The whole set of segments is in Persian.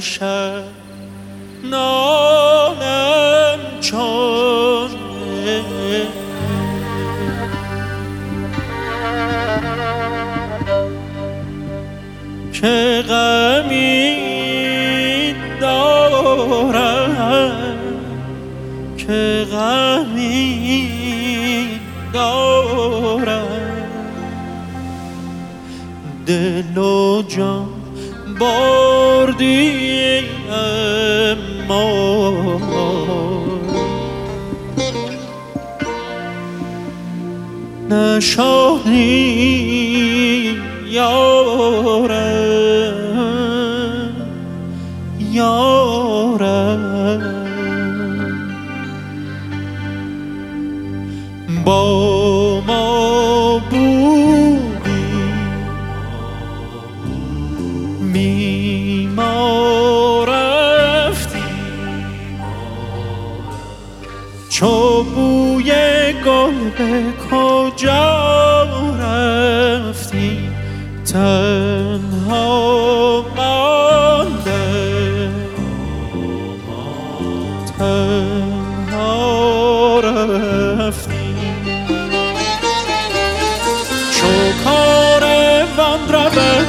شب نالم چون که غمی دارم که غمی دارم دل و جان بردی اما نشانی یارم یارم با ما بودی می ما رفتی چو بوی گل به کجا رفتی تنها مانده تنها رفتی چو کاروان رود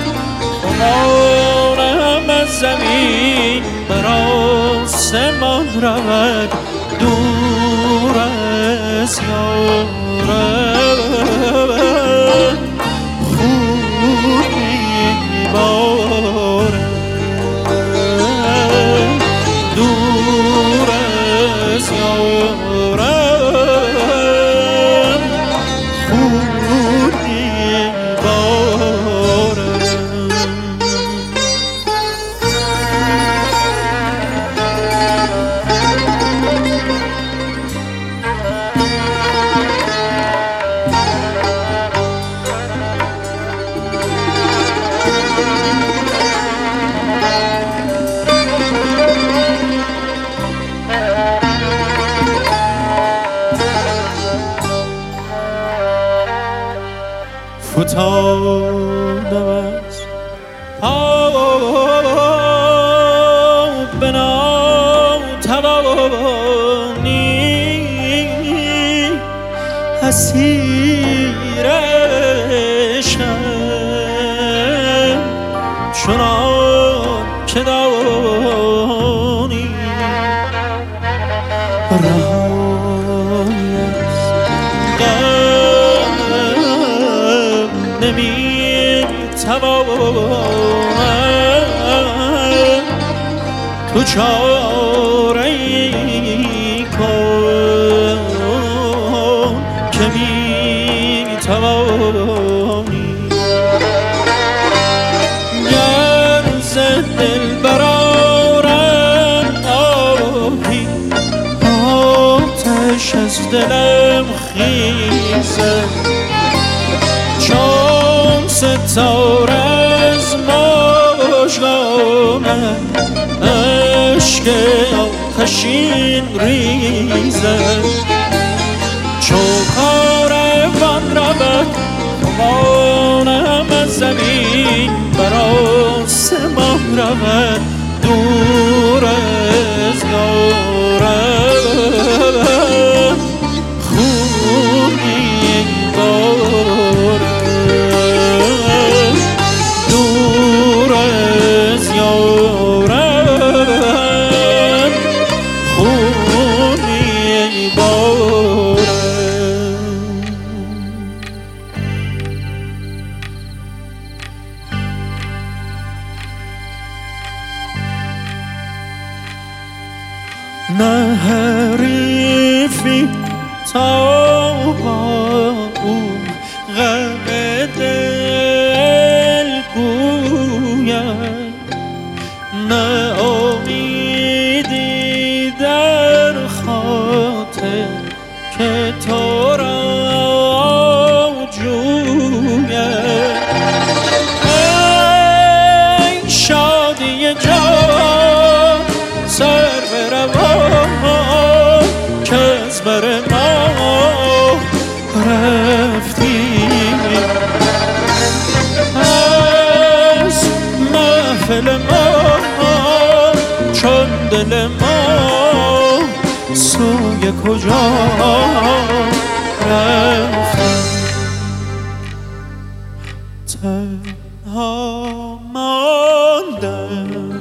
خمارم از زمین بر آسمان رود دور از یارم خوبی بارم دور از یارم خوبی بارم فتادم از به ناتوانی اسیر عشقم چنان که دانی رهایی از نمی‌توانم تو چاره‌ای کن که می‌توانی گر ز دل برآرم آهی آتش از دلم خیزد چون ستاره از مژگانم اشک آتشین ریزد چو کاروان رود خمارم از زمین بر آسمان رود دور از یارم خوبی بارم دور از یارم خونی بارم نه حریفی تا با او غم دل گوید نه امیدی در خاطر که تو را جوید ای شادی جان سر بروان که از بر ما رفتی از محفل ما چون دل ما سوی کجا رفتی تنها ماندم